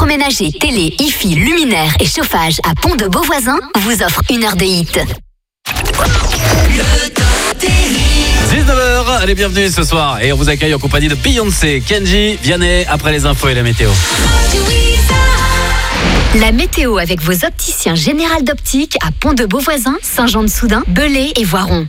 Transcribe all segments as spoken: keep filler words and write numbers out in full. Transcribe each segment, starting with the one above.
Électroménager, télé, hi-fi, luminaire et chauffage à Pont-de-Beauvoisin vous offre une heure de hit. dix-neuf heures, allez, bienvenue ce soir. Et on vous accueille en compagnie de Beyoncé, Kenji, Vianney, après les infos et la météo. La météo avec vos opticiens Général d'Optique à Pont-de-Beauvoisin, Saint-Jean-de-Soudain, Belay et Voiron.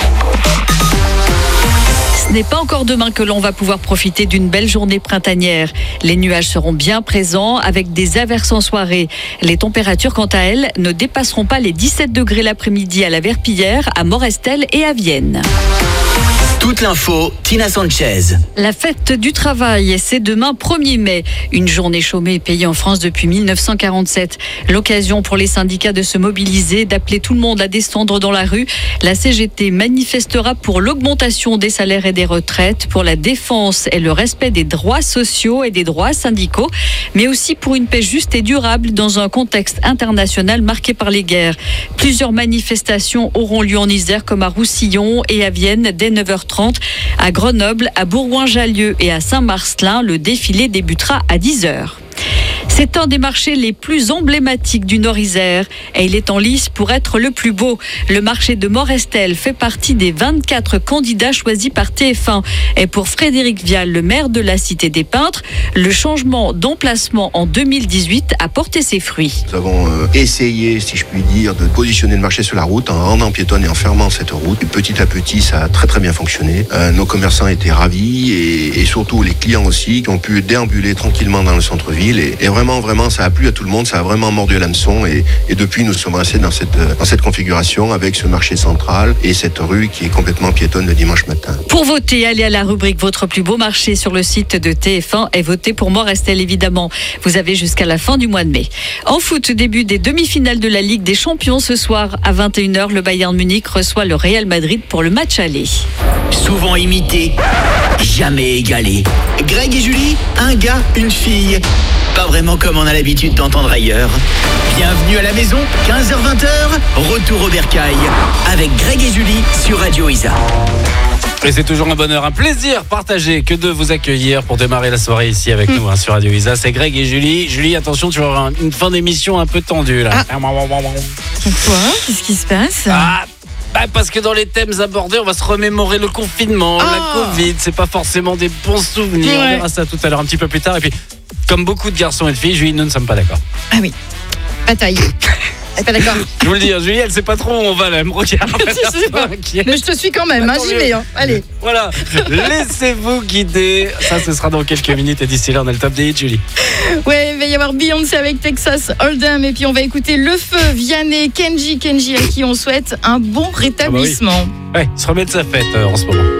Ce n'est pas encore demain que l'on va pouvoir profiter d'une belle journée printanière. Les nuages seront bien présents avec des averses en soirée. Les températures, quant à elles, ne dépasseront pas les dix-sept degrés l'après-midi à la Verpillière, à Morestel et à Vienne. Toute l'info, Tina Sanchez. La fête du travail, c'est demain premier mai. Une journée chômée payée en France depuis mille neuf cent quarante-sept. L'occasion pour les syndicats de se mobiliser, d'appeler tout le monde à descendre dans la rue. La C G T manifestera pour l'augmentation des salaires et des retraites, pour la défense et le respect des droits sociaux et des droits syndicaux, mais aussi pour une paix juste et durable dans un contexte international marqué par les guerres. Plusieurs manifestations auront lieu en Isère comme à Roussillon et à Vienne dès neuf heures trente. À Grenoble, à Bourgoin-Jallieu et à Saint-Marcelin, le défilé débutera à dix heures. C'est un des marchés les plus emblématiques du Nord-Isère et il est en lice pour être le plus beau. Le marché de Morestel fait partie des vingt-quatre candidats choisis par T F un. Et pour Frédéric Vial, le maire de la Cité des Peintres, le changement d'emplacement en deux mille dix-huit a porté ses fruits. Nous avons euh, essayé, si je puis dire, de positionner le marché sur la route en rendant piétonne et en fermant cette route. Et petit à petit, ça a très très bien fonctionné. Euh, nos commerçants étaient ravis et, et surtout les clients aussi qui ont pu déambuler tranquillement dans le centre-ville. Et, et vraiment, vraiment, ça a plu à tout le monde, ça a vraiment mordu à l'hameçon et, et depuis, nous sommes restés dans cette, dans cette configuration avec ce marché central et cette rue qui est complètement piétonne le dimanche matin. Pour voter, allez à la rubrique Votre plus beau marché sur le site de T F un et votez pour Morestel, évidemment. Vous avez jusqu'à la fin du mois de mai. En foot, début des demi-finales de la Ligue des Champions ce soir à vingt et une heures, le Bayern Munich reçoit le Real Madrid pour le match aller. Souvent imité, jamais égalé. Greg et Julie, un gars, une fille. Pas vraiment comme on a l'habitude d'entendre ailleurs. Bienvenue à la maison, quinze heures vingt, retour au bercail. Avec Greg et Julie sur Radio Isa. Et c'est toujours un bonheur, un plaisir partagé que de vous accueillir pour démarrer la soirée ici avec mmh. nous hein, sur Radio Isa. C'est Greg et Julie. Julie, attention, tu vas avoir une fin d'émission un peu tendue là. Ah. Pourquoi ? Qu'est-ce qui se passe ? Ah. Bah parce que dans les thèmes abordés, on va se remémorer le confinement, oh. la Covid. C'est pas forcément des bons souvenirs. Ouais. On verra ça tout à l'heure, un petit peu plus tard. Et puis, comme beaucoup de garçons et de filles, Julie, nous ne sommes pas d'accord. Ah oui, bataille. Elle est pas d'accord. Je vous le dis, hein, Julie, elle sait pas trop où on va là. Elle me regarde. Je sais pas. Mais je te suis quand même, hein, j'y vais. Hein. Allez. Voilà, laissez-vous guider. Ça, ce sera dans quelques minutes. Et d'ici là, on a le top des hits, Julie. Ouais, il va y avoir Beyoncé avec Texas Hold'em. Et puis, on va écouter Le Feu, Vianney, Kenji, Kenji, à qui on souhaite un bon rétablissement. Ah bah oui. Ouais, il se remet de sa fête euh, en ce moment.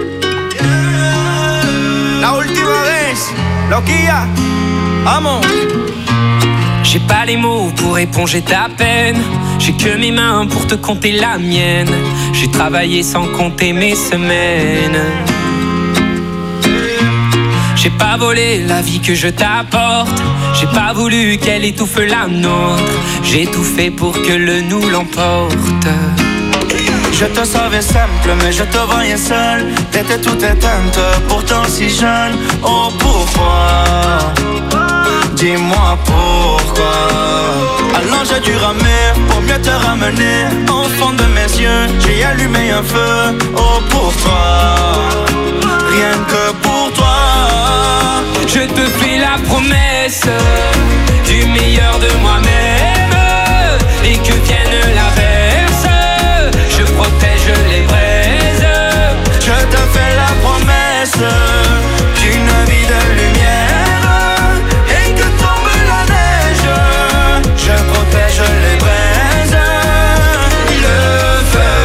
La última vez, loquilla, amo. J'ai pas les mots pour éponger ta peine. J'ai que mes mains pour te compter la mienne. J'ai travaillé sans compter mes semaines. J'ai pas volé la vie que je t'apporte. J'ai pas voulu qu'elle étouffe la nôtre. J'ai tout fait pour que le nous l'emporte. Je te savais simple, mais je te voyais seul. T'étais toute éteinte, pourtant si jeune. Oh pourquoi? Dis-moi pourquoi. Alors j'ai dû ramer pour mieux te ramener. Au fond de mes yeux, j'ai allumé un feu. Oh pour toi, rien que pour toi. Je te fais la promesse du meilleur de moi-même. Et que vienne l'averse, je protège les braises. Je te fais la promesse d'une vie de lumière. Et que tombe la neige, je protège les braises. Le feu,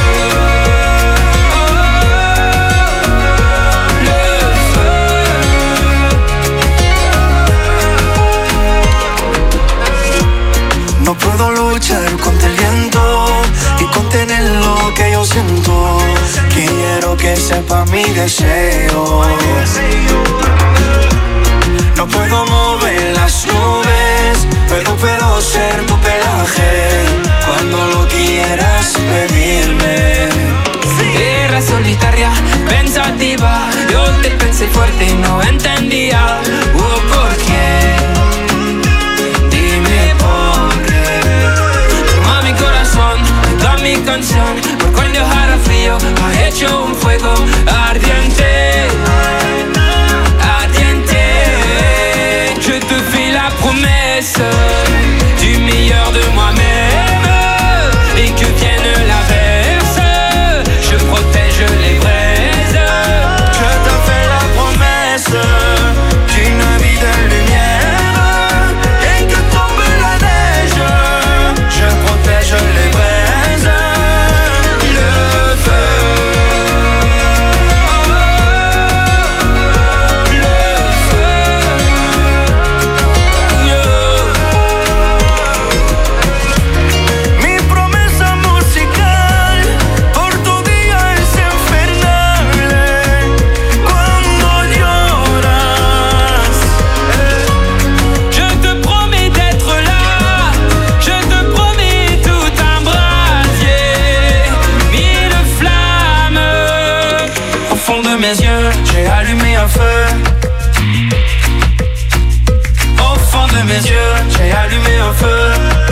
oh, le feu. No puedo luchar contra el viento y contener lo que yo siento. Quiero que sepa mi deseo. No puedo mover las nubes, pero puedo ser tu pelaje cuando lo quieras pedirme. Era solitaria, pensativa. Yo te pensé fuerte y no entendía uh, por qué. canción, porque hoy dejará frío, ha hecho un fuego ardiente, ardiente. Je te fais la promesse du meilleur de moi-même, et que vienne l'averse, je protège les braises. Je te fais la promesse d'une vie de lumière, et que tombe la neige, je protège les braises. Le feu, le feu. Mi promesa musical por tu día es infernal. Cuando lloras, Je te promets d'être là, je te promets tout un brasier, mille flammes. au fond de mes yeux, j'ai allumé un feu. Au fond de mes yeux, j'ai allumé un feu.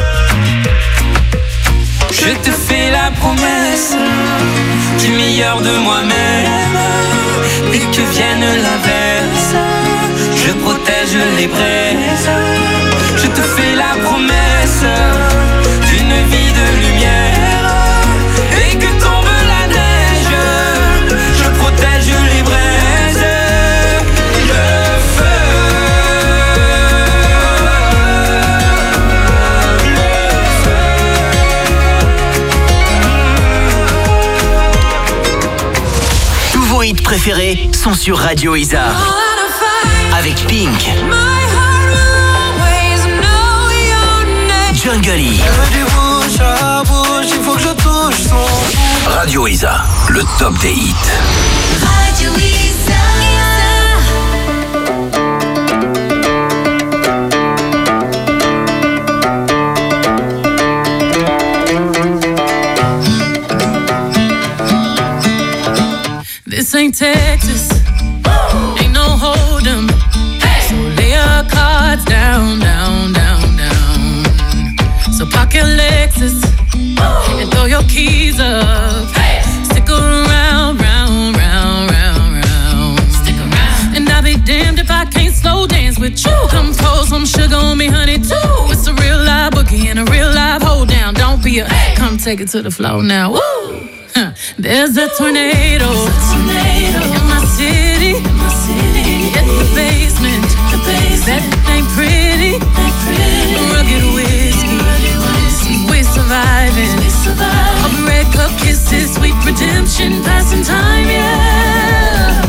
Je te fais la promesse du meilleur de moi-même, et que vienne l'averse, je protège les braises. Je te fais la promesse d'une vie de lumière, et que tombe la neige, je protège les braises. Le feu, Tous vos hits préférés sont sur Radio Isa. Avec Pink, Jungle, Du bouche à bouche, il faut que je touche son. Radio Isa, le top des hits. Radio Isa. This ain't Texas, ain't no hold'em. So lay your cards down, down, down, down. So park your Lexus and throw your keys up. Stick around, round, round, round, round. Stick around. And I'll be damned if I can't slow dance with you. Come pour some sugar on me, honey, too. It's a real live boogie and a real live hold down. Don't be a, come take it to the floor now. Woo! Huh. There's a tornado, in my city, in the basement. That ain't pretty, rugged whiskey, we surviving. All the red cup kisses, sweet redemption, passing time, yeah.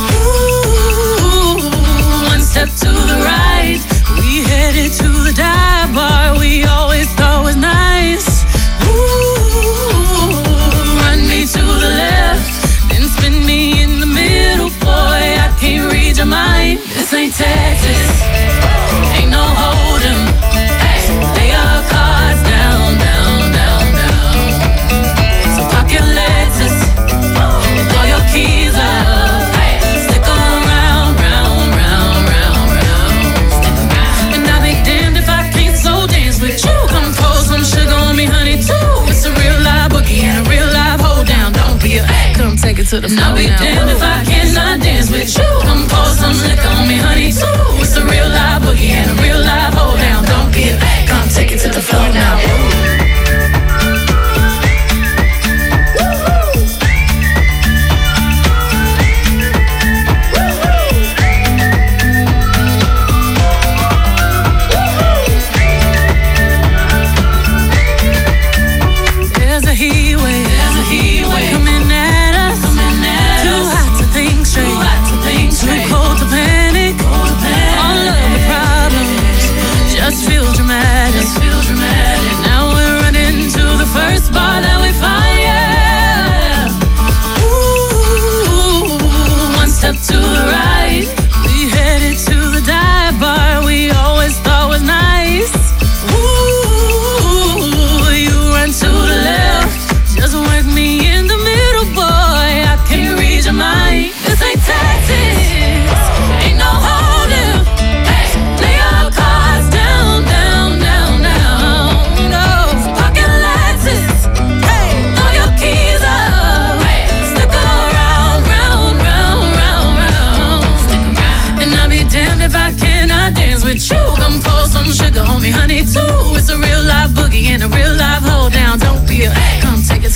Ooh, one step to the right, we headed to the dive bar we always thought was nice. Ooh, run me to the left, then spin me in the middle, boy, I can't read your mind. This ain't Texas, ain't no hold'em. So lay your cards down, down, down, down. So park your Lexus and throw your keys up. Stick around, round, round, round, round. And I'll be damned if I can't slow dance with you. Come pour some sugar on me, honey, too. It's a real live boogie and a real live hold down. Don't be a, come take it to the floor now. I'll be damned if I cannot dance with you. Come pour some liquor on me, honey, too. It's a real live boogie and a real live hold down. Don't be a, come take it to the floor now. There's a heat wave, there's a heat wave coming at us, coming at too us. Hot to think straight, too hot to think straight, too cold to panic, cold to panic. All of the problems just feel dramatic, just feel dramatic. Now we're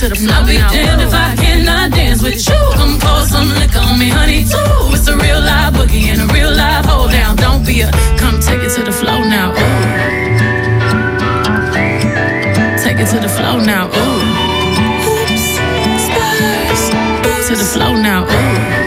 to the flow. I'll be damned if I cannot dance with you. Come pour some liquor on me, honey, too. It's a real live boogie and a real live hold down. Don't be a, come take it to the flow now. Ooh. Take it to the flow now. Ooh. Oops, spurs. To the flow now. Ooh.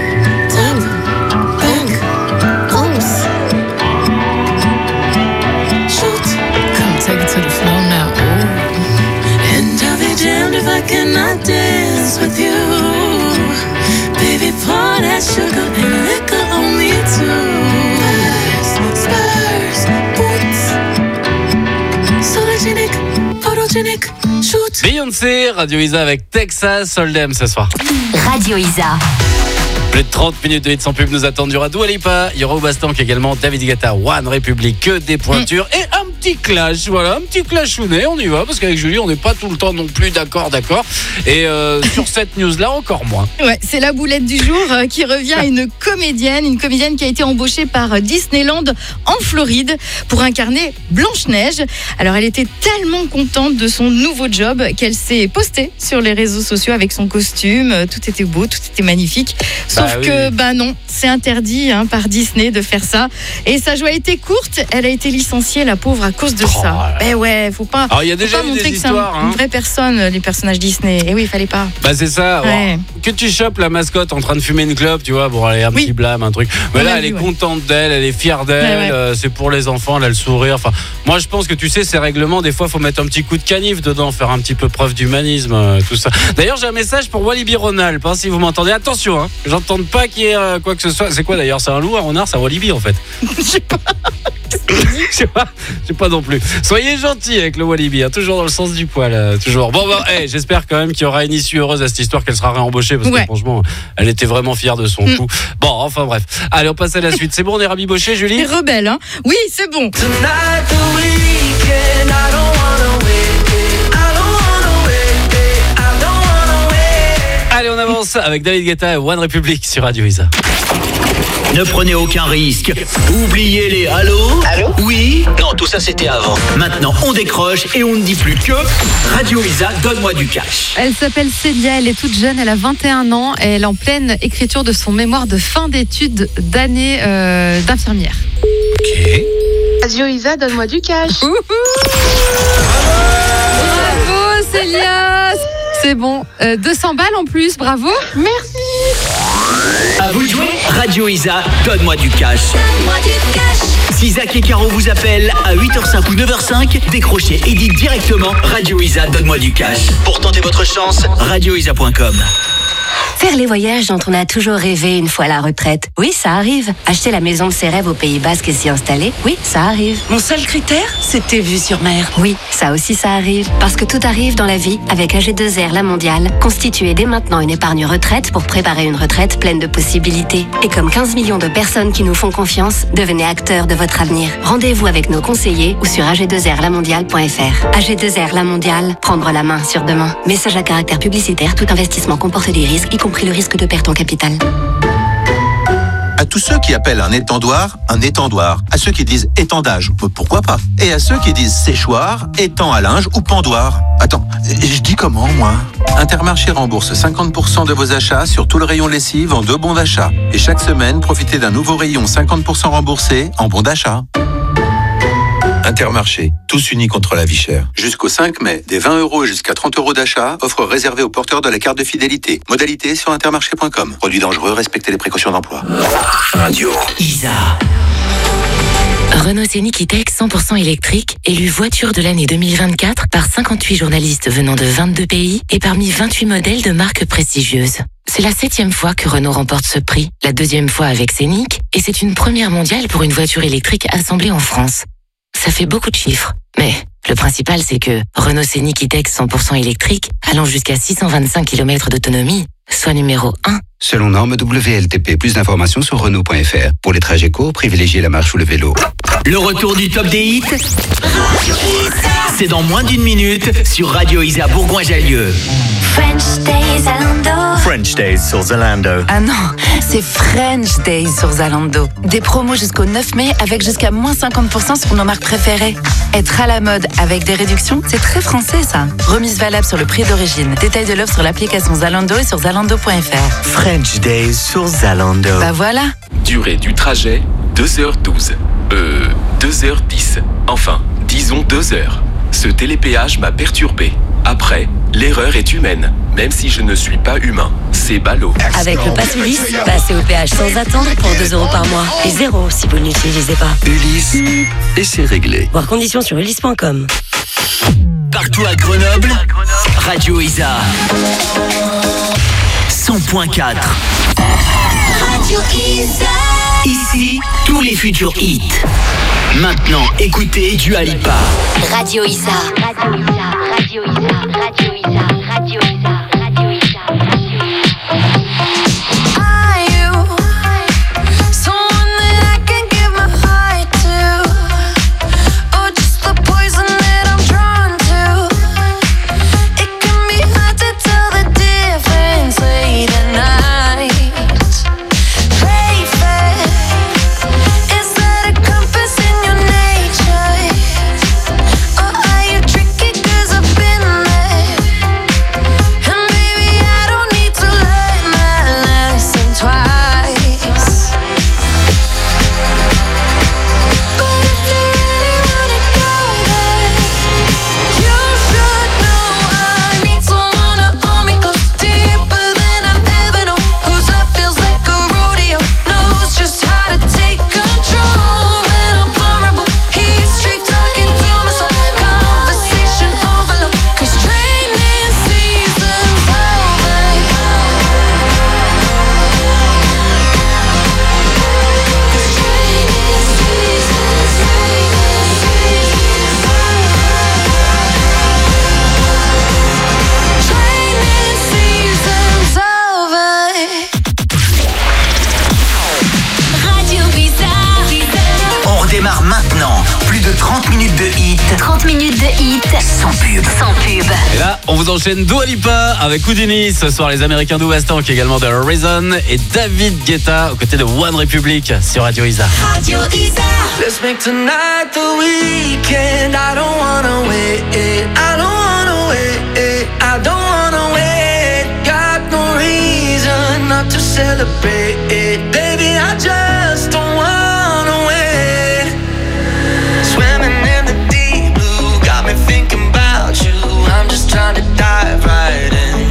Cannot dance with you, baby. Pour that sugar and liquor on me too. Spurs, boots, sologenic, photogenic, shoot. Beyoncé, Radio Isa avec Texas Hold'em ce soir. Radio Isa. Plus de trente minutes de hits sans pub nous attendent. Il y aura Dua Lipa, il y aura Obastank également, David Guetta, One Republic, que des pointures mmh. et un petit clash. Voilà, un petit clashounet, on y va parce qu'avec Julie, on n'est pas tout le temps non plus d'accord, d'accord. Et euh, sur cette news-là, encore moins. Ouais, c'est la boulette du jour euh, qui revient à une comédienne, une comédienne qui a été embauchée par Disneyland en Floride pour incarner Blanche-Neige. Alors, elle était tellement contente de son nouveau job qu'elle s'est postée sur les réseaux sociaux avec son costume. Tout était beau, tout était magnifique. Sauf bah, oui, que, oui. bah non, c'est interdit hein, par Disney de faire ça. Et sa joie a été courte. Elle a été licenciée, la pauvre, à cause de oh, ça. Ben ouais, faut pas. Alors, il y a déjà pas eu montrer des que histoires. c'est un, hein. une vraie personne, les personnages Disney. Et oui, il fallait pas. Bah c'est ça. Ouais. Bon, que tu chopes la mascotte en train de fumer une clope, tu vois, bon, allez, un oui. petit blâme, un truc. Mais là, elle vu, est ouais. contente d'elle, elle est fière d'elle. Ouais, ouais. Euh, c'est pour les enfants, elle a le sourire. Enfin, moi, je pense que tu sais, ces règlements, des fois, faut mettre un petit coup de canif dedans, faire un petit peu preuve d'humanisme, euh, tout ça. D'ailleurs, j'ai un message pour Walibi Ronald, hein, si vous m'entendez. Attention, hein, j'entende pas qu'il y ait euh, quoi que ce soit. C'est quoi d'ailleurs? C'est un loup, un renard? C'est un Walibi en fait. Je sais pas. Je sais pas, je sais pas non plus. Soyez gentils avec le Walibi, hein, toujours dans le sens du poil, euh, toujours. Bon, bah, hey, j'espère quand même qu'il y aura une issue heureuse à cette histoire, qu'elle sera réembauchée parce ouais. que franchement, elle était vraiment fière de son mm. coup. Bon, enfin bref. Allez, on passe à la suite. C'est bon, on est rabiboché, Julie? C'est rebelle, hein? Oui, c'est bon. Allez, on avance avec David Guetta et One Republic sur Radio Isa. Ne prenez aucun risque. Oubliez les allô. Allô? Oui. Non, tout ça c'était avant. Maintenant, on décroche et on ne dit plus que Radio Isa, donne-moi du cash. Elle s'appelle Célia, elle est toute jeune, elle a vingt et un ans et elle est en pleine écriture de son mémoire de fin d'études d'année euh, d'infirmière. Ok. Radio Isa, donne-moi du cash. Bravo Célia. C'est bon. Euh, deux cents balles en plus, bravo. Merci. À vous de jouer. Radio Isa, donne-moi du cash. Donne-moi du cash. Si Zach et Caro vous appellent à huit heures cinq ou neuf heures cinq, décrochez et dites directement Radio Isa, donne-moi du cash. Pour tenter votre chance, radio isa point com. Faire les voyages dont on a toujours rêvé une fois à la retraite. Oui, ça arrive. Acheter la maison de ses rêves au Pays Basque et s'y installer. Oui, ça arrive. Mon seul critère, c'était vue sur mer. Oui, ça aussi ça arrive. Parce que tout arrive dans la vie avec A G deux R La Mondiale. Constituez dès maintenant une épargne retraite pour préparer une retraite pleine de possibilités. Et comme quinze millions de personnes qui nous font confiance, devenez acteurs de votre avenir. Rendez-vous avec nos conseillers ou sur a g deux r la mondiale point f r. A G deux R La Mondiale, prendre la main sur demain. Message à caractère publicitaire, tout investissement comporte des risques, y compris le risque de perte en capital. À tous ceux qui appellent un étendoir, un étendoir. À ceux qui disent étendage, pourquoi pas. Et à ceux qui disent séchoir, étend à linge ou pendoir. Attends, je dis comment, moi? Intermarché rembourse cinquante pour cent de vos achats sur tout le rayon lessive en deux bons d'achat. Et chaque semaine, profitez d'un nouveau rayon cinquante pour cent remboursé en bons d'achat. Intermarché, tous unis contre la vie chère. Jusqu'au cinq mai, des vingt euros et jusqu'à trente euros d'achat, offre réservée aux porteurs de la carte de fidélité. Modalité sur intermarché point com. Produit dangereux, respectez les précautions d'emploi. Radio Isa. Renault Scénic E-Tech cent pour cent électrique, élu voiture de l'année deux mille vingt-quatre par cinquante-huit journalistes venant de vingt-deux pays et parmi vingt-huit modèles de marques prestigieuses. C'est la septième fois que Renault remporte ce prix, la deuxième fois avec Scénic, et c'est une première mondiale pour une voiture électrique assemblée en France. Ça fait beaucoup de chiffres, mais le principal c'est que Renault Scénic E-Tech cent pour cent électrique, allant jusqu'à six cent vingt-cinq kilomètres d'autonomie, soit numéro un. Selon norme W L T P, plus d'informations sur Renault point f r. Pour les trajets courts, privilégiez la marche ou le vélo. Le retour du top des hits, c'est dans moins d'une minute sur Radio Isa Bourgoin-Jallieu. French Days à Lando. French French Days sur Zalando. Ah non, c'est French Days sur Zalando. Des promos jusqu'au neuf mai avec jusqu'à moins cinquante pour cent sur nos marques préférées. Être à la mode avec des réductions, c'est très français ça. Remise valable sur le prix d'origine. Détail de l'offre sur l'application Zalando et sur zalando point f r. French Days sur Zalando. Bah voilà. Durée du trajet, deux heures douze. Euh, deux heures dix. Enfin, disons deux heures. Ce télépéage m'a perturbé. Après, l'erreur est humaine, même si je ne suis pas humain. C'est ballot. Avec le pass Ulysse, passez au péage sans attendre pour deux euros par mois. Et zéro si vous ne l'utilisez pas. Ulysse, et c'est réglé. Voir conditions sur ulysse point com. Partout à Grenoble, Radio Isa. cent point quatre. Radio Isa. Ici, tous les futurs hits. Maintenant, écoutez Dua Lipa. Radio Isa. Radio Isa. Radio Isa. Radio Isa. Radio Isa. Radio Isa. Are you someone that I can give my heart to? Or just the poison that I'm drawn to? It can be hard to tell the difference late at night. Play fair. Is that a compass in your nature? Or are you tricky 'cause I've been there? And baby, I don't need to learn my lesson twice. But if you really wanna go there, you should know I need someone to hold me close, deeper than I've ever known. Whose love feels like a rodeo, knows just how to take control when I'm vulnerable. He's straight talking to my soul, conversation overload. 'Cause training season's over. Training season's over. Radio Isa. On redémarre maintenant. Plus de trente minutes de hits. trente minutes de hit. Sans pub. Sans pub. Et là, on vous enchaîne Dua Lipa avec Houdini. Ce soir, les Américains d'Ouest-Tank, également de Reason et David Guetta aux côtés de One Republic sur Radio Isa. Radio Isa. Let's make tonight the weekend. I don't wanna wait. I don't wanna wait. I don't wanna wait. Got no reason not to celebrate. Baby, I just don't wanna wait. Swimming in the deep blue, got me thinking about you. I'm just trying to dive right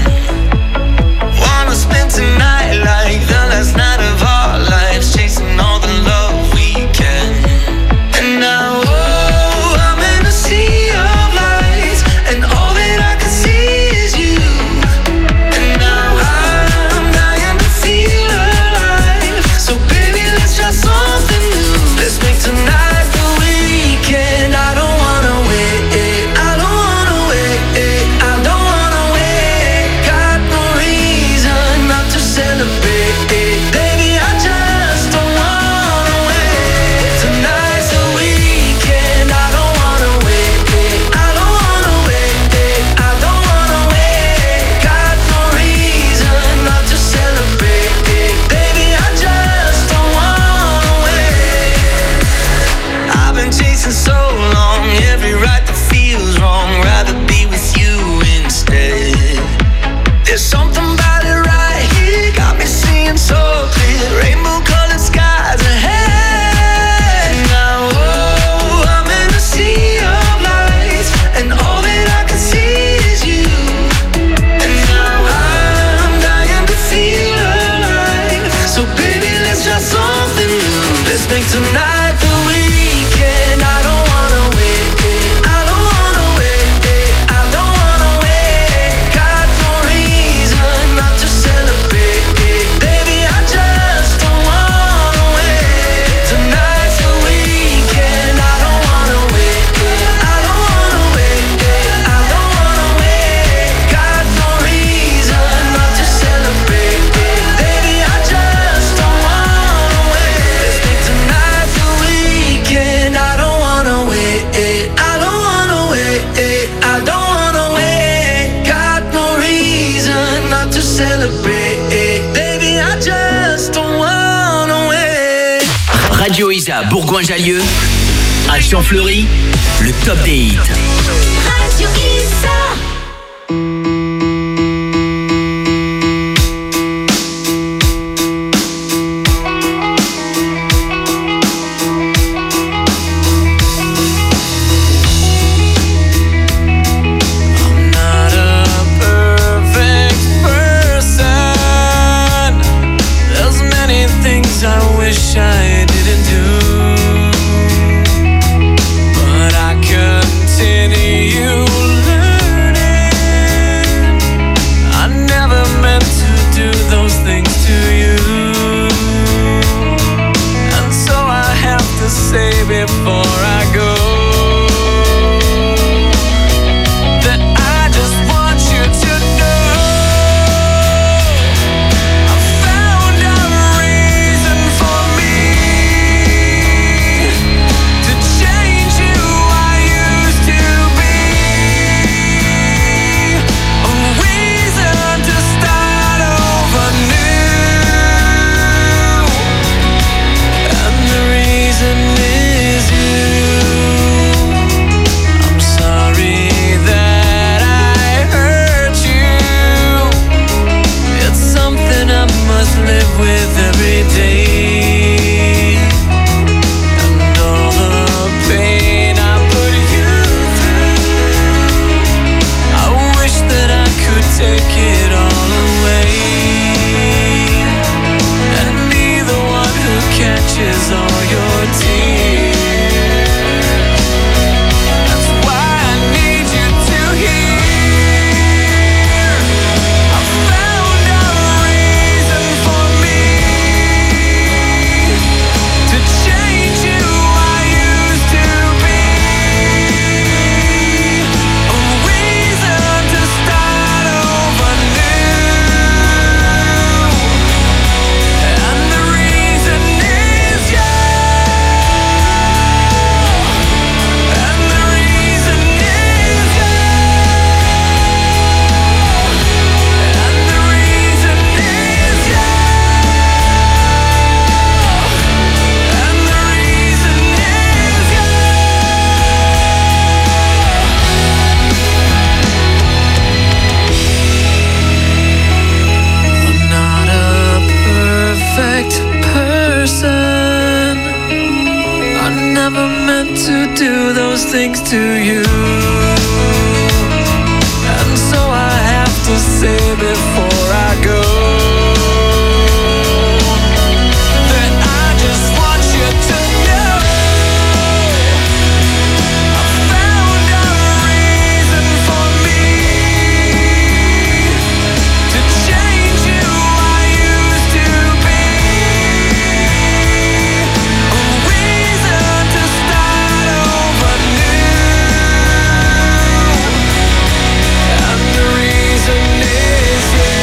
in. Wanna spend tonight like the last night of our lives, chasing all the love we can. And now, oh, I'm in a sea of lights, and all that I can see is you. And now I'm dying to feel alive. So baby, let's try something new. Let's make tonight the weekend. I don't wanna wait. I don't wanna wait. I don't wanna wait. Got no reason not to celebrate. Baby, I just don't wanna wait. Tonight's the weekend. I don't wanna wait. I don't wanna wait. I don't wanna wait. Got no reason not to celebrate. Baby, I just don't wanna wait. I've been chasing so long, every right that feels wrong. Rather be with you instead. There's something about it right here, got me seeing so clear. Rainbow colored skies ahead. Now, oh, I'm in a sea of lights, and all that I can see is you. And now I'm dying to feel alive. So baby, let's try something new. Let's make tonight the weekend. I don't wanna wait. I don't wanna wait. I don't wanna wait. Got no reason not to celebrate. Baby, I just don't wanna wait. Tonight's the weekend. I don't wanna wait. I don't wanna wait. I don't wanna wait. Got no reason not to celebrate. Baby, I just don't wanna wait. Let's make tonight the weekend. I don't wanna wait. I don't wanna wait. I don't wanna wait. Got no reason not to celebrate. Radio Isa Bourgoin-Jallieu, à Champfleury, le top des hits. Radio Isa. I didn't do, but I continue learning. I never meant to do those things to you, and so I have to say before I go that I just want you to know I found a reason for live with every day, and all the pain I put you through, I wish that I could take it all away and be the one who catches all your tears. That's why I need you to hear I found a reason for me to change who I used to be, a reason to start over new, and the reason is you, and the reason is you, and the reason is you. And the reason is you. I'm not a perfect person. I never meant to do those things to you, and so I have to say before I go that I just want you to know I found a reason for me to change who I used to be, a reason to start over new, and the reason is you.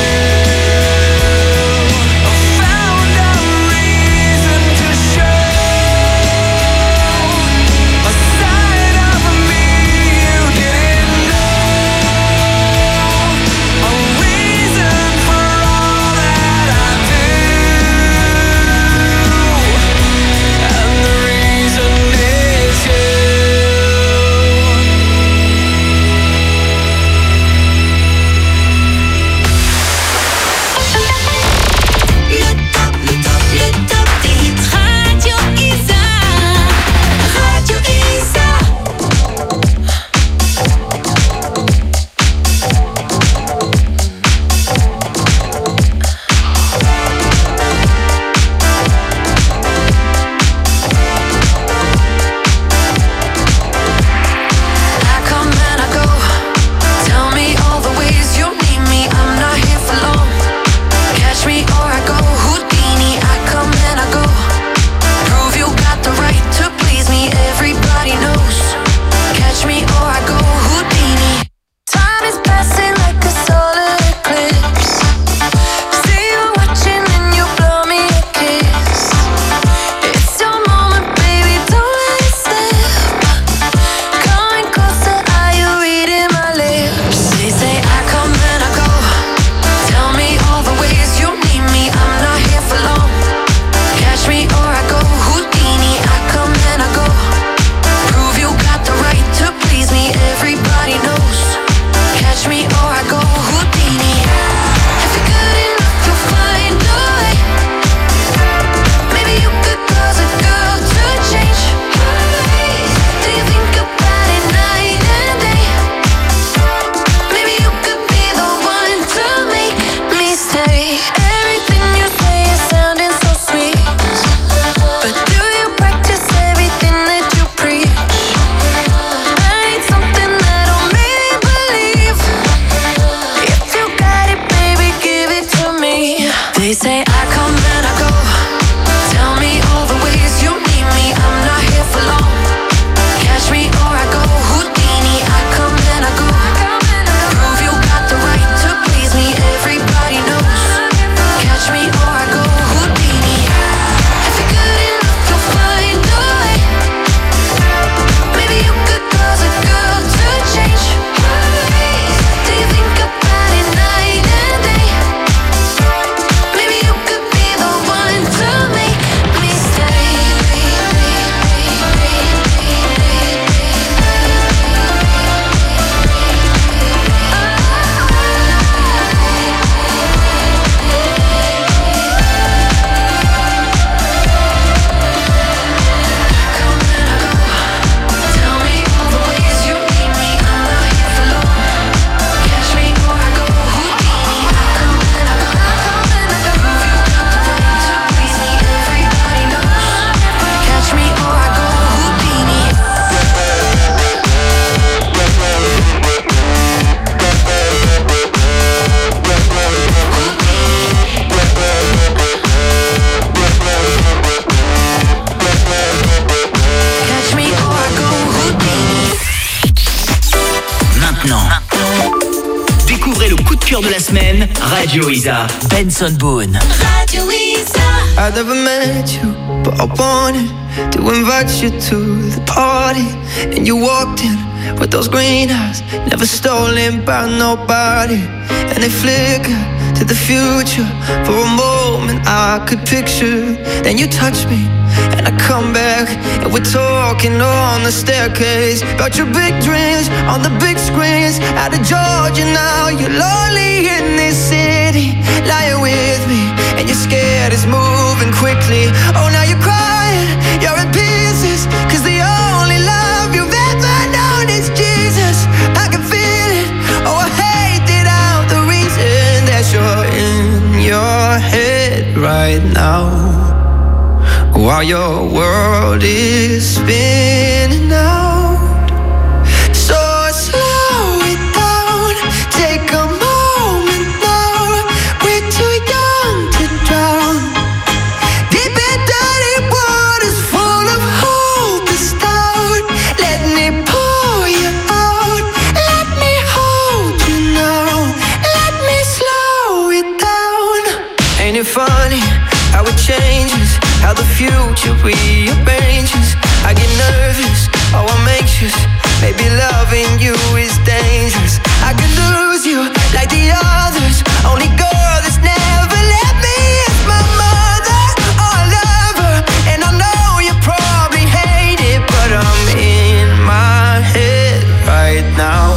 Radio Isa. Benson Boone. Radio Isa. I never met you, but I wanted to invite you to the party. And you walked in with those green eyes, never stolen by nobody. And they flicker to the future. For a moment I could picture. Then you touch me and I come back, and we're talking on the staircase about your big dreams on the big screens. Out of Georgia now, you're lonely in this city, lying with me, and you're scared it's moving quickly. Oh, now you're crying, you're in pieces, cause the only love you've ever known is Jesus. I can feel it, oh I hate it out, the reason that you're in your head right now, while your world is spinning out. So slow it down, take a moment now. We're too young to drown. Deep and dirty waters full of hope is down. Let me pull you out, let me hold you now, let me slow it down. Ain't it funny how it changes, how the future rearranges? I get nervous, oh I'm anxious, maybe loving you is dangerous. I could lose you like the others, only girl that's never let me is my mother. Oh I love her, and I know you probably hate it, but I'm in my head right now.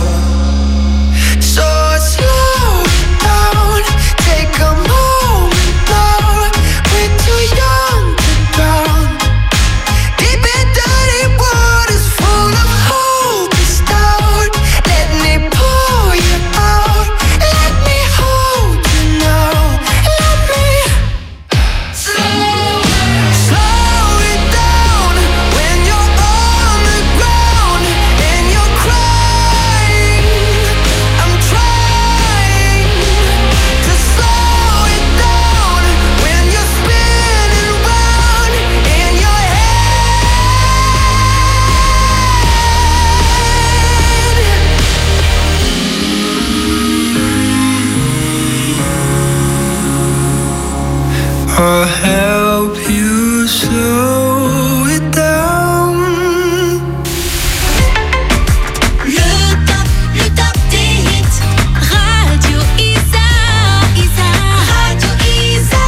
So slow it down, take a moment now. We're too young to drown. Deep and dirty waters full of hope is down. Let me pull you out, let me hold you now, let me slow, slow it down. When you're on the ground and you're crying, I'm trying to slow it down. When you're spinning round in your head, I'll help you slow it down. Le top, le top des hits. Radio Isa, Isa, Radio Isa.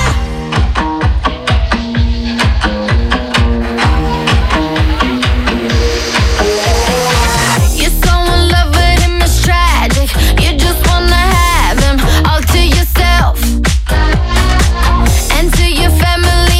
You're so in love with him, it's tragic. You just wanna have him all to yourself and to your family.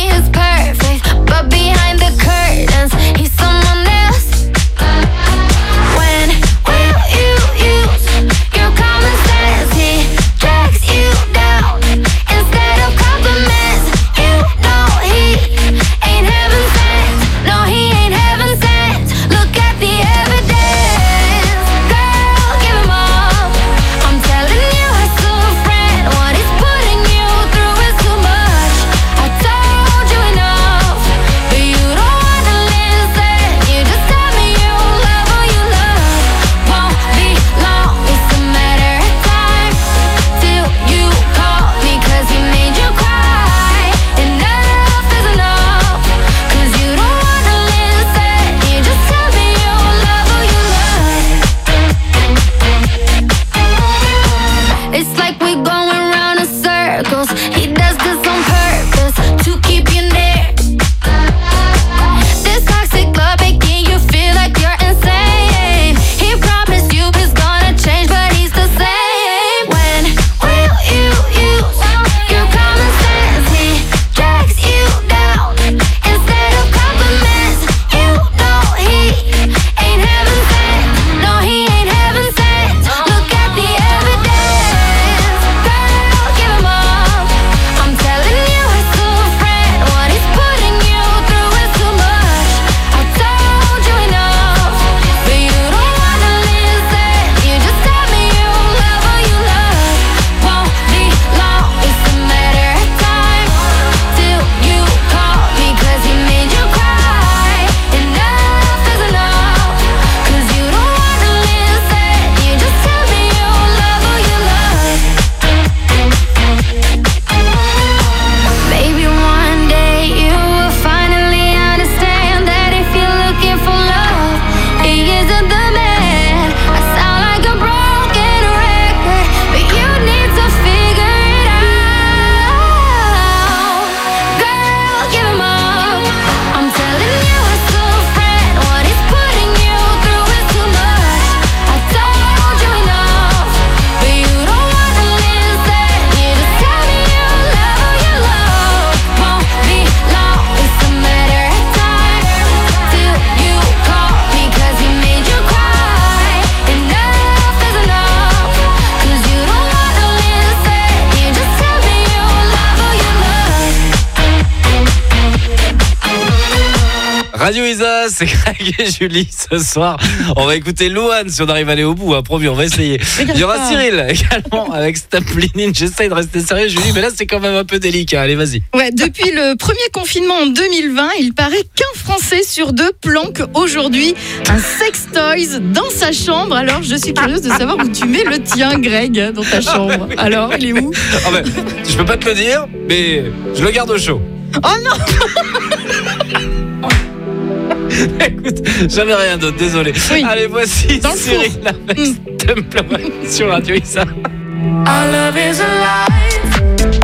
Radio Isa, c'est Greg et Julie ce soir. On va écouter Louane si on arrive à aller au bout, hein, promis, on va essayer. Il y aura Cyril également avec Staplinine. J'essaye de rester sérieux, Julie, mais là c'est quand même un peu délicat. Allez, vas-y. Ouais, depuis le premier confinement en deux mille vingt, il paraît qu'un Français sur deux planque aujourd'hui un sextoys dans sa chambre. Alors je suis curieuse de savoir où tu mets le tien, Greg, dans ta chambre. Alors, il est où? Ah ben, je peux pas te le dire, mais je le garde au chaud. Oh non. Écoute, j'avais rien d'autre, désolé. Oui. Allez, voici Dans le Cyril avec Mm. Temple sur Radio Isa. Our love is alive.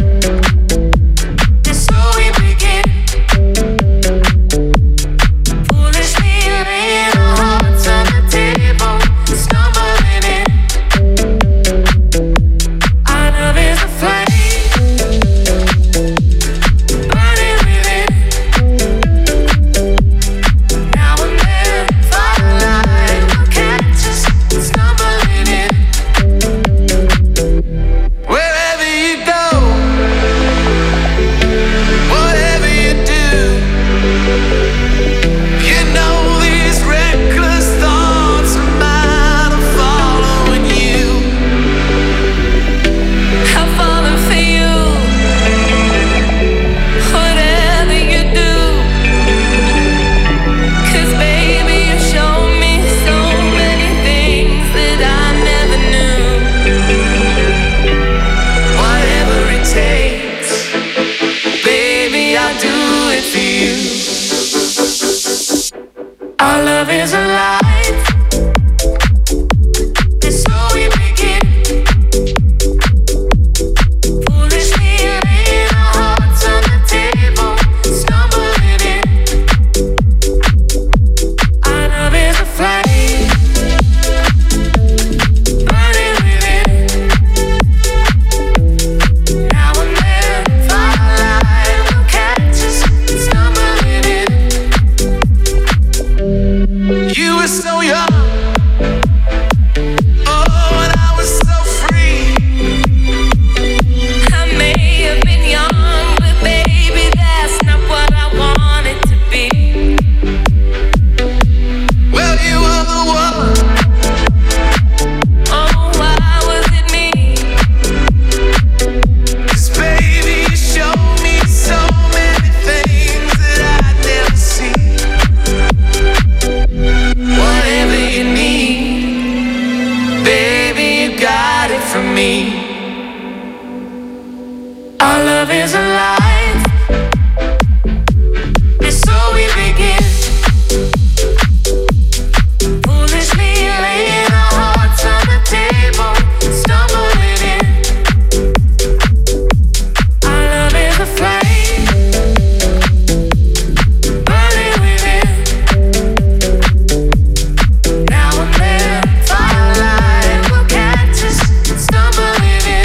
It's so we begin. Foolishly laying our hearts on the table, stumbling in. Our love is a flame, burning within. Now and then, firelight will catch us stumbling in. Wherever you go, whatever you do, you know these reckless thoughts of mine are following you. I'm falling for you. Whatever you do, 'cause baby you show me so many things that I never knew. Whatever it takes, baby, I'll do it for you. Our love is alive. It's so we begin. Foolishly laying our hearts on the table, stumbling in. Our love is a flame, burning within. Now and then, firelight will catch us stumbling in. You were so young, oh, and I was so free. I may have been young, but baby, that's not what I wanted to be. Well, you were the one. Oh, why was it me? 'Cause baby, you showed me so many things that I'd never seen. Whatever you need, baby, you got it from me. Our love is alive. It's so we begin. Foolishly laying our hearts on the table, stumbling in. Our love is a flame, burning within. Now and then, firelight will catch us stumbling in.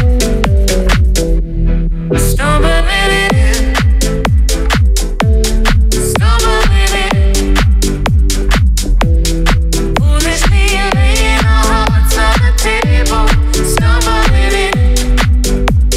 Stumbling in. Stumbling in. Foolishly laying our hearts on the table, stumbling in.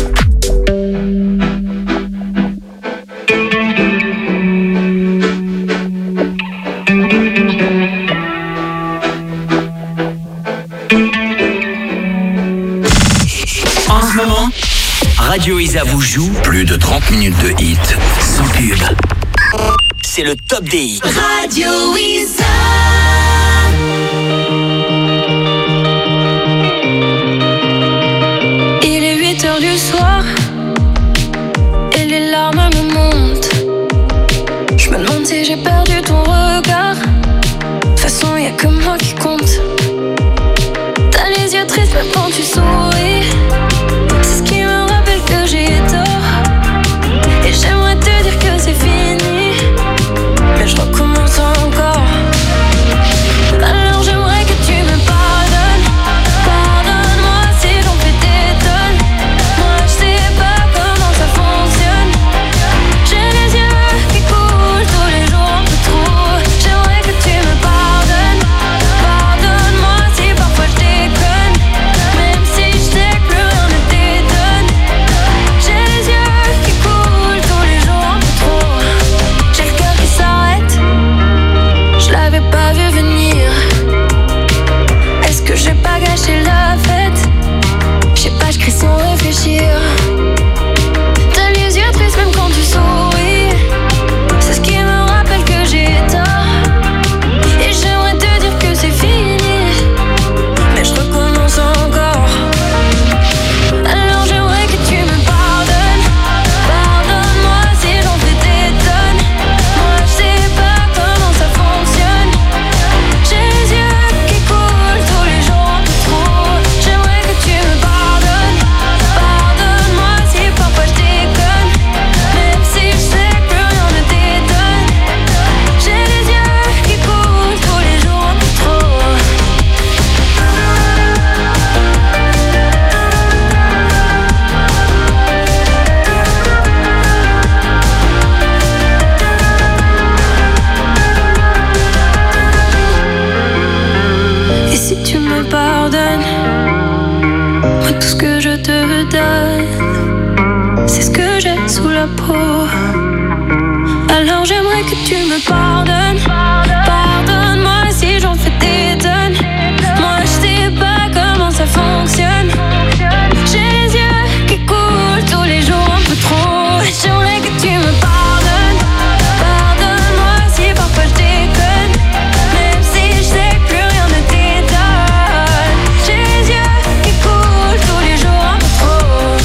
En ce moment, Radio Isa vous joue plus de trente minutes de hits sans pub. C'est le top des hits. Radio Isa. Il est huit heures du soir et les larmes me montent. Je me demande si j'ai perdu ton regard. De toute façon, y a que moi qui compte. T'as les yeux tristes même quand tu souris. C'est ce qui me rappelle que j'ai tort. Et j'aimerais te dire que c'est fini, mais je recommence encore. que j'ai sous la peau. Alors j'aimerais que tu me pardonnes. Pardonne-moi si j'en fais des tonnes. Moi je sais pas comment ça fonctionne. J'ai les yeux qui coulent tous les jours un peu trop. J'aimerais que tu me pardonnes. Pardonne-moi si parfois je déconne. Même si je sais que plus rien ne t'étonne. J'ai les yeux qui coulent tous les jours un peu trop.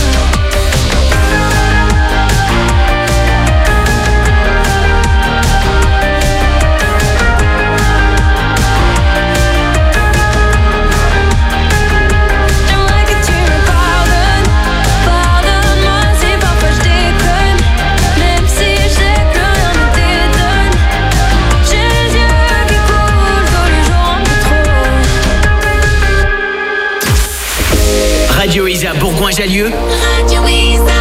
Radio Isa Bourgoin-Jallieu. Radio Isa.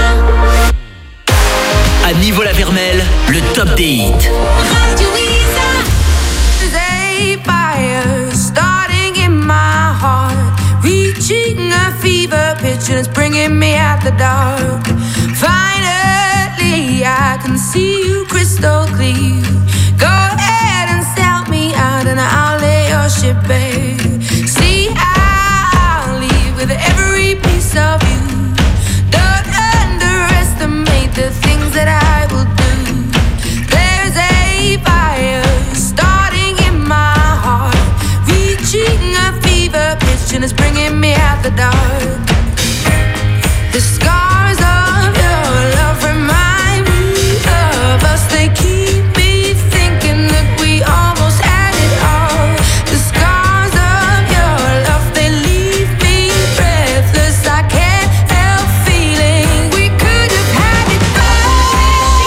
À Niveau-la-Vermelle, le top des hits. Radio Isa. There's a fire starting in my heart, reaching a fever pitch and it's bringing me out the dark. Finally, I can see you crystal clear. Go ahead and sell me out and I'll lay your ship bare. See, I'll leave with every piece of you. Don't underestimate the things that I will do. There's a fire starting in my heart, reaching a fever pitch and it's bringing me out the dark. The scars of your love remind me of us. They keep me thinking that we almost had it all. The scars of your love, they leave me breathless. I can't help feeling we could have had it all.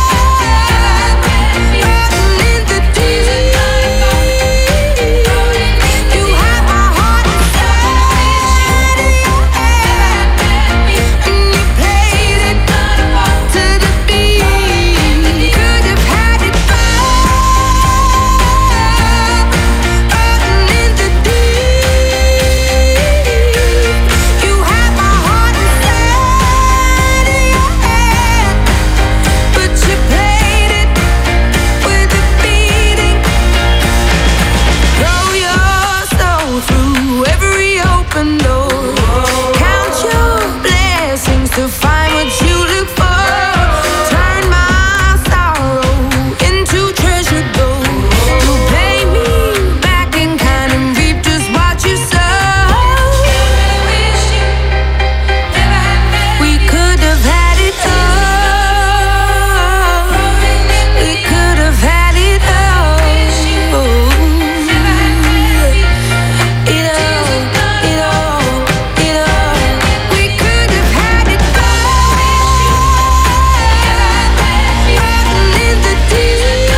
Rolling in the deep, you have my heart inside of your hand, and you played it to the beat. Could have had it all. Rolling in the deep, you have my heart inside of your hand, but you played it with a beating. Throw your soul through every open door. Count your blessings to find what you look for. Turn my sorrow into treasure gold. You pay me back in kind and reap just what you sow. We could have had it all. We could have had it all. It all, it all, it all. We could have had it all. Rolling in the deep,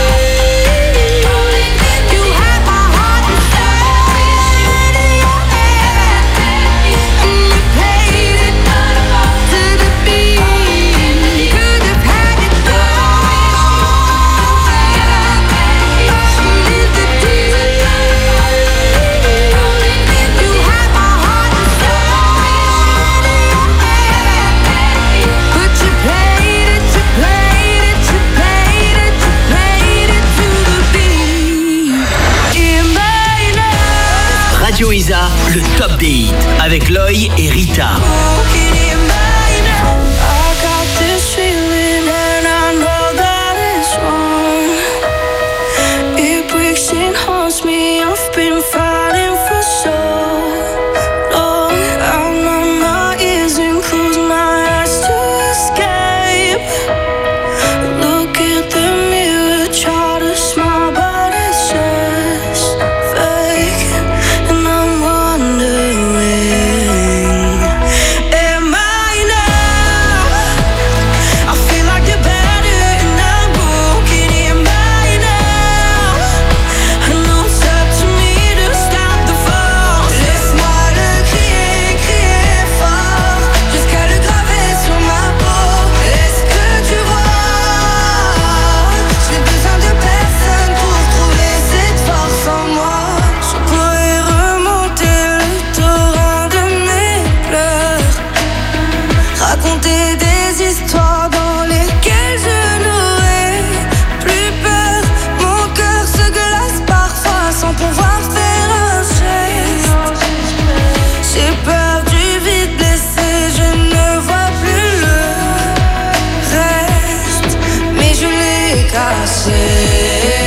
you have my heart inside of your hand, and you played it to the beat. Could have had it all. Rolling in the deep, you have my heart inside of your hand, but you played it, you played it, you played it, you played it to the beat. In my love. Radio Isa, le top des hits. Avec Loï et Rita. I got this feeling and I know that it's wrong. It breaks and haunts me. I've been fighting for so long. I numb my ears and close my eyes to escape. Look at the mirror, try to smile, but it's just fake. And I'm wondering des histoires dans lesquelles je n'aurai plus peur. Mon cœur se glace parfois sans pouvoir faire un geste. J'ai peur du vide blessé, je ne vois plus le reste, mais je l'ai caché.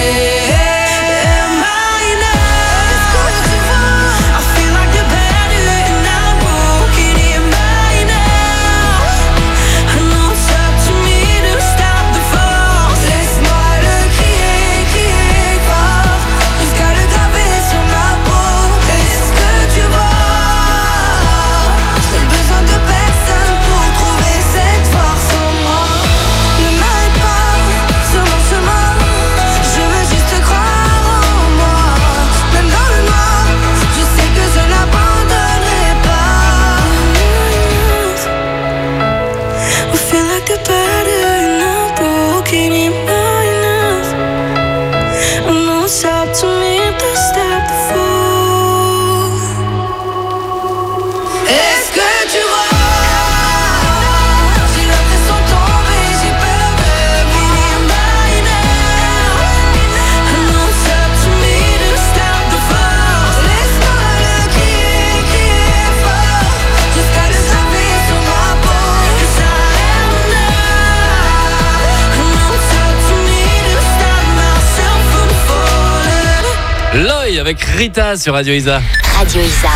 Avec Rita sur Radio Isa. Radio Isa.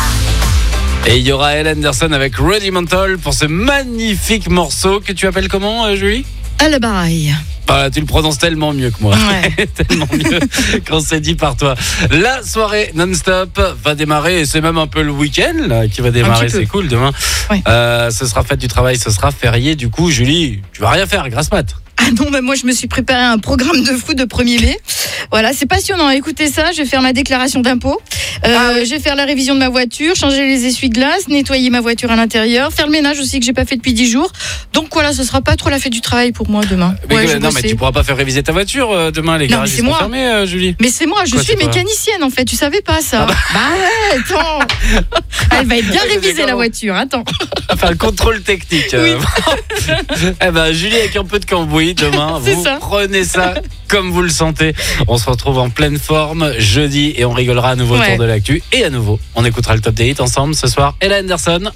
Et il y aura Elle Anderson avec Rudimental pour ce magnifique morceau que tu appelles comment, euh, Julie? À la baraille. Ah, tu le prononces tellement mieux que moi. Ouais. Tellement mieux quand c'est dit par toi. La soirée non-stop va démarrer et c'est même un peu le week-end là, qui va démarrer. C'est cool demain. Ouais. Euh, ce sera fête du travail, ce sera férié. Du coup, Julie, tu vas rien faire, grasse mat. Ah non, mais moi je me suis préparé un programme de fou de premier mai. Voilà, c'est passionnant. Écoutez ça, je vais faire ma déclaration d'impôt. Euh, ah oui. Je vais faire la révision de ma voiture, changer les essuie-glaces, nettoyer ma voiture à l'intérieur, faire le ménage aussi que j'ai pas fait depuis dix jours. Donc voilà, ce sera pas trop la fête du travail pour moi demain. Mais ouais, que, non, mais tu pourras pas faire réviser ta voiture euh, demain, les garages sont fermés, euh, Julie. Mais c'est moi, je Quoi, suis mécanicienne en fait, tu savais pas ça. Ah bah... bah ouais, attends. Elle va être bien révisée la voiture, attends. Enfin, le contrôle technique. Oui. Euh, eh ben, Julie avec un peu de cambouis demain, vous ça. Prenez ça comme vous le sentez. On se retrouve en pleine forme jeudi et on rigolera à nouveau ouais. autour de l'actu. Et à nouveau, on écoutera le top des hits ensemble ce soir. Ella Anderson.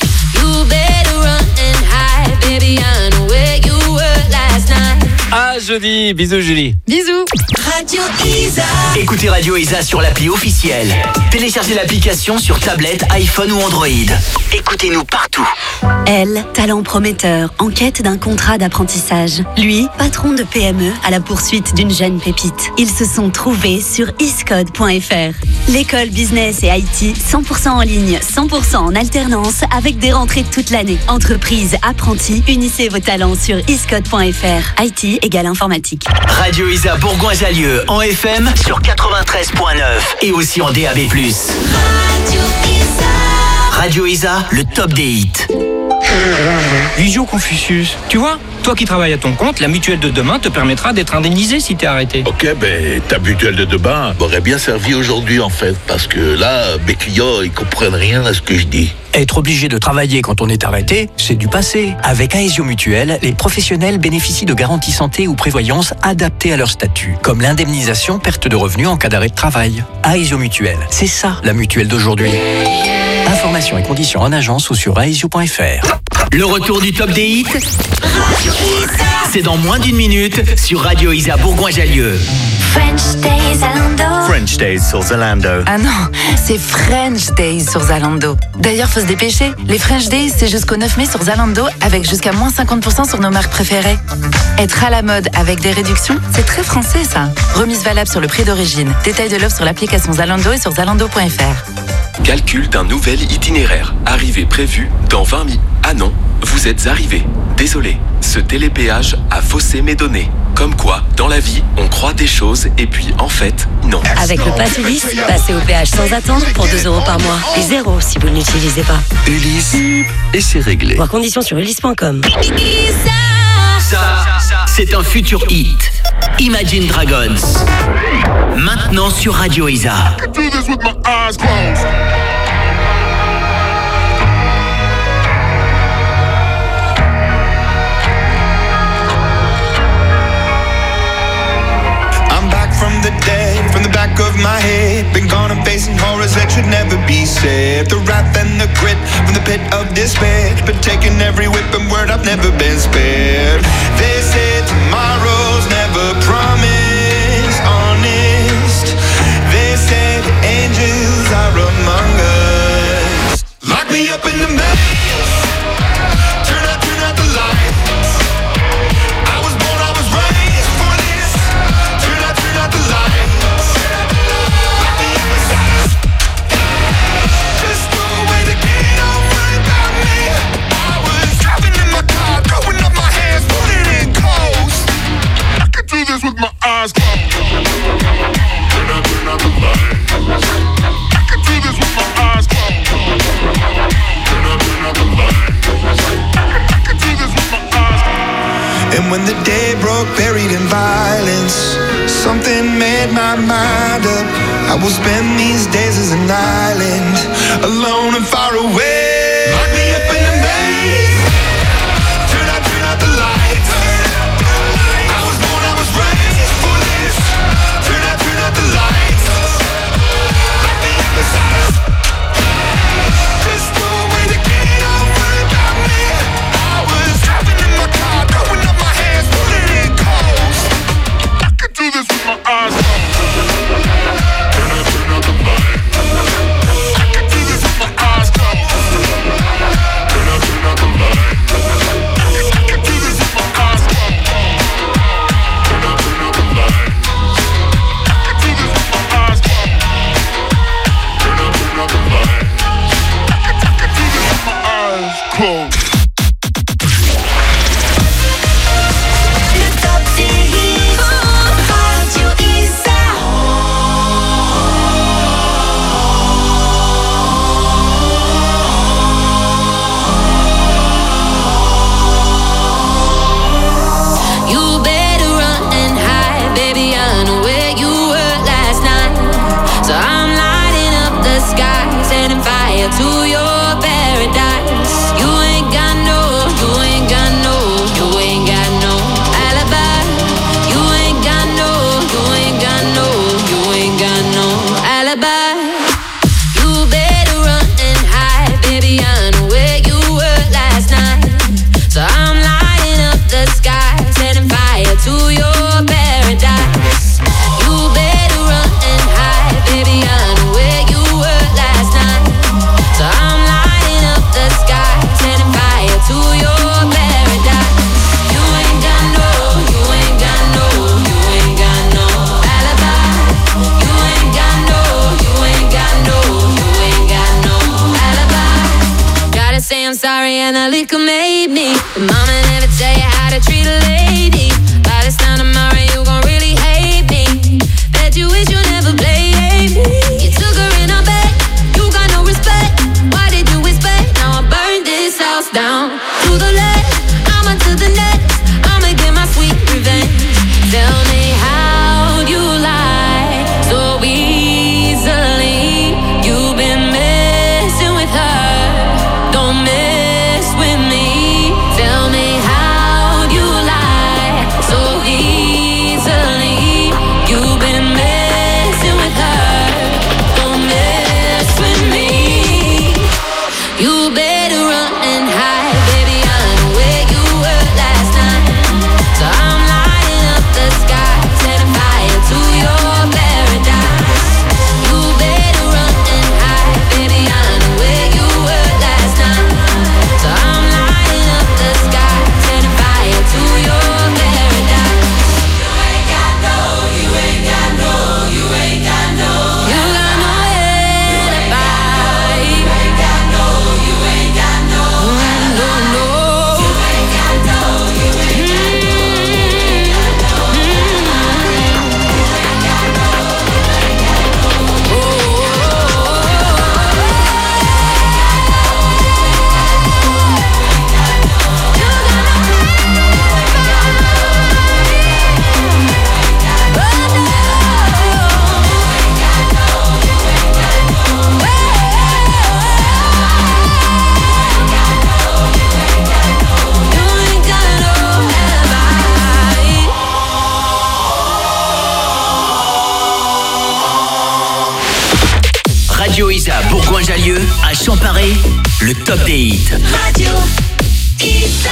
À jeudi. Bisous Julie. Bisous. Radio Isa. Écoutez Radio Isa sur l'appli officielle. Téléchargez l'application sur tablette, iPhone ou Android. Écoutez-nous partout. Elle, talent prometteur, en quête d'un contrat d'apprentissage. Lui, patron de P M E à la poursuite d'une jeune pépite. Ils se sont trouvés sur iscode point f r. L'école business et I T cent pour cent en ligne, cent pour cent en alternance avec des rentrées toute l'année. Entreprise, apprentis, unissez vos talents sur iscode point f r. I T égale informatique. Radio Isa Bourgoin-Jallieu en F M sur quatre-vingt-treize point neuf et aussi en D A B plus. Radio Isa. Radio Isa, le top des hits. Visio Confucius, tu vois, toi qui travailles à ton compte, la mutuelle de demain te permettra d'être indemnisé si t'es arrêté. Ok, ben ta mutuelle de demain m'aurait bien servi aujourd'hui en fait, parce que là, mes clients, ils comprennent rien à ce que je dis. Être obligé de travailler quand on est arrêté, c'est du passé. Avec Aesio Mutuelle, les professionnels bénéficient de garanties santé ou prévoyance adaptées à leur statut, comme l'indemnisation perte de revenus en cas d'arrêt de travail. Aesio Mutuelle, c'est ça la mutuelle d'aujourd'hui. Informations et conditions en agence ou sur aesio point f r. Le retour du top des hits, c'est dans moins d'une minute sur Radio Isa Bourgoin-Jallieu. French Days Zalando. French Days sur Zalando. Ah non, c'est French Days sur Zalando. D'ailleurs, faut se dépêcher. Les French Days, c'est jusqu'au neuf mai sur Zalando avec jusqu'à moins cinquante pour cent sur nos marques préférées. Être à la mode avec des réductions, c'est très français ça. Remise valable sur le prix d'origine. Détail de l'offre sur l'application Zalando et sur zalando point f r. Calcul d'un nouvel itinéraire. Arrivée prévue dans vingt minutes. Ah non, vous êtes arrivé. Désolé, ce télépéage a faussé mes données. Comme quoi, dans la vie, on croit des choses et puis en fait, non. Avec le Pass Ulysse, passez au péage sans attendre pour deux euros par mois. Et zéro si vous ne l'utilisez pas. Ulysse, et c'est réglé. Voir conditions sur ulysse point com. Ça, c'est un futur hit. Imagine Dragons. Maintenant sur Radio Isa. get the wrath and the grit from the pit of despair. But taking every whip and word, I've never been spared. They say tomorrow's never promised, honest. They say the angels are among us. Lock me up in the maze. Turn out, turn out the lights. I was born, I was raised for this. Turn out, turn out the lights. Lock me up inside. Just throw away the key, don't worry about me. I was driving in my car, throwing up my hands, putting in coast. I could do this with my eyes closed. Turn out, turn out the lights. I could do this with my eyes closed. Turn out, turn out the lights. I could do this with my eyes closed. And when the day broke, buried in violence, something made my mind up. I will spend these days as an island, alone and far away. Lock me up in a maze. Turn out, turn out the lights. I was born, I was raised for this. Turn out, turn out the lights. Lock me up inside. Just throw away the key, don't worry about me. I was driving in my car, throwing up my hands, putting in coast. I could do this with my eyes closed. Turn out, turn out the lights. I could do this with my eyes closed. Turn out, turn out the lights. I could do this with my eyes closed. Turn out, turn out the lights. I could do this with my eyes closed. Turn out, turn out the lights. I could, I could do this with my eyes closed. Le top des hits, Radio Isa. You better run and hide, baby. I know where you were last night. So I'm lighting up the sky, setting fire to your paradise. You ain't got no, you ain't got no, you ain't got no alibi. You ain't got no, you ain't got no, you ain't got no alibi. You better run and hide, baby. I know where you were last night. So I'm lighting up the sky, setting fire to your paradise. You better run and hide, baby. I know where you were last night. So I'm lighting up the sky, setting fire to your paradise. You ain't got no, you ain't got no, you ain't got no alibi. You ain't got no, you ain't got no, you ain't got no alibi. Gotta say I'm sorry and the liquor made me. But mama never tell you how to treat a lady. By this time tomorrow you gon' really hate me. Bet you wish you never played me. You took her in her bed, you got no respect. Why did you expect? Now I burned this house down to the left, I'm on to the next. I'ma get my sweet revenge. Tell me how you lie so easily. You've been messing with her, don't mess with me. Tell me Paré, le top des hits. Radio Isa.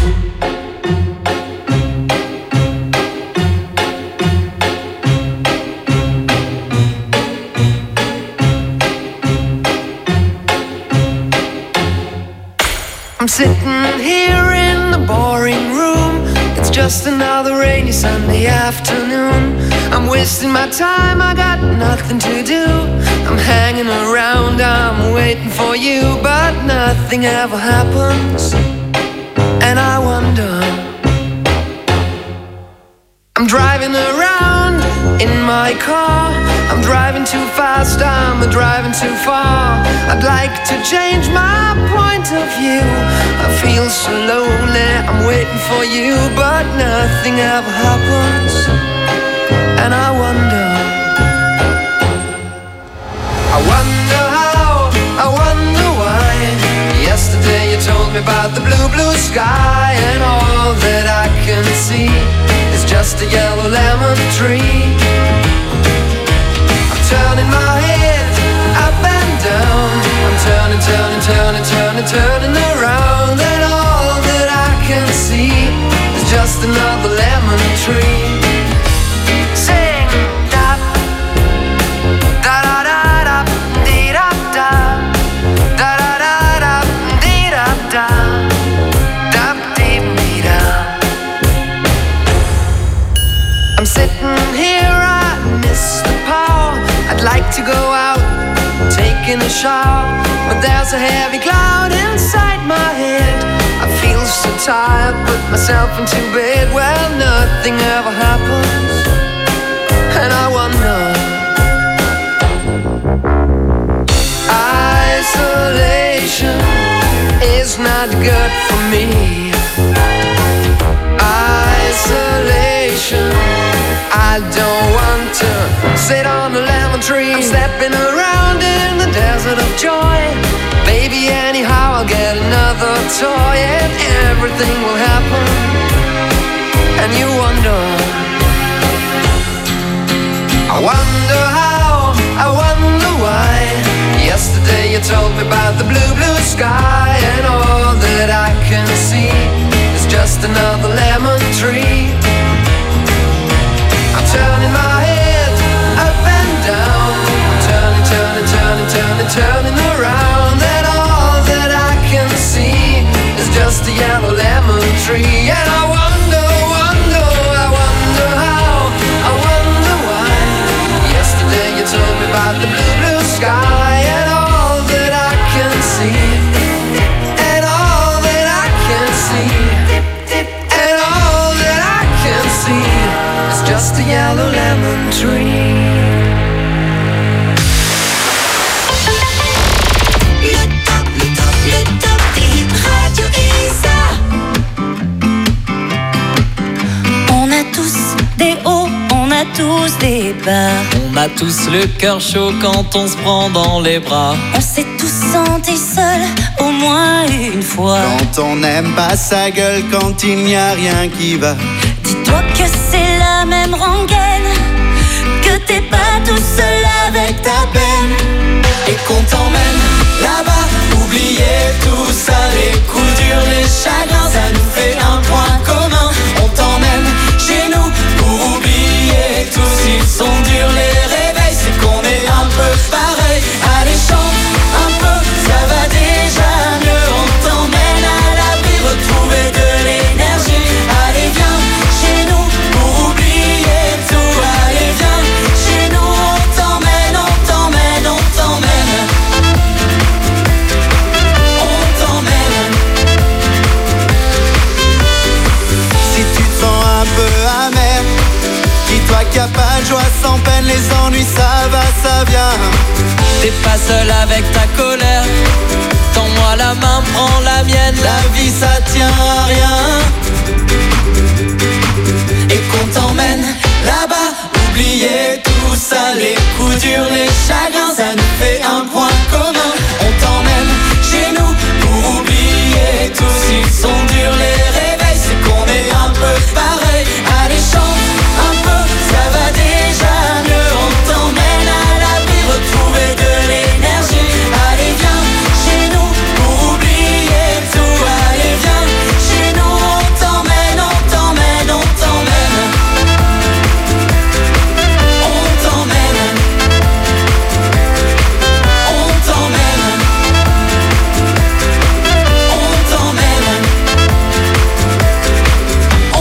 I'm sitting here in the boring room. It's just another rainy Sunday afternoon. I'm wasting my time, I got nothing to do. I'm hanging around, I'm waiting for you, but nothing ever happens. And I wonder, I'm driving around in my car. I'm driving too fast, I'm driving too far. I'd like to change my point of view. I feel so lonely, I'm waiting for you, but nothing ever happens. And I wonder, I wonder how, I wonder why. Yesterday you told me about the blue, blue sky, and all that I can see is just a yellow lemon tree. I'm turning my head up and down. I'm turning, turning, turning, turning, turning around, and all that I can see is just another lemon tree. Sing da da da da da dee da da da da da da dee da da da dee dee da. I'm sitting here, I miss the power. I'd like to go out, taking a shower, but there's a heavy cloud inside my head. I feel so tired, put myself into bed. Well, nothing ever happens, and I wonder, isolation is not good for me. Isolation, I don't want to sit on a lemon tree. I'm stepping around in the desert of joy. Baby, anyhow I'll get another toy, and everything will happen. And you wonder, I wonder how, I wonder why. Yesterday you told me about the blue, blue sky, and all that I can see is just another lemon tree. I'm turning my head up and down. I'm turning, turning, turning, turning, turning around, and all that I can see is just a yellow lemon tree. And I wonder, wonder, I wonder how, I wonder why. Yesterday you told me about the blue, blue sky, and all that I can see, and all that I can see, and all that I can see is just a yellow lemon tree. Le top, le top, le top des Radio Isa. On a tous des hauts, on a tous des bas. On a tous le cœur chaud quand on se prend dans les bras. On s'est tous sentis seuls au moins une fois. Quand on n'aime pas sa gueule, quand il n'y a rien qui va. Dis-toi que c'est la même rengaine, que t'es pas tout seul avec ta peine, et qu'on t'emmène là-bas. Oubliez tout ça, les coups durs, les chagrins, ça nous fait un point commun. On t'emmène chez nous pour oublier tout. S'ils sont durs les réveils, c'est qu'on est un peu pareil. Allez, chante un peu, ça va déjà mieux. On t'emmène à l'abri, retrouver de l'énergie. Allez, viens chez nous pour oublier tout. Allez, viens chez nous, on t'emmène, on t'emmène, on t'emmène. On t'emmène. Si tu te sens un peu amer, dis-toi qu'il n'y a pas de joie sans peine. Les ennuis, ça va, ça vient. T'es pas seul avec ta colère. Tends-moi la main, prends la mienne. La vie, ça tient à rien.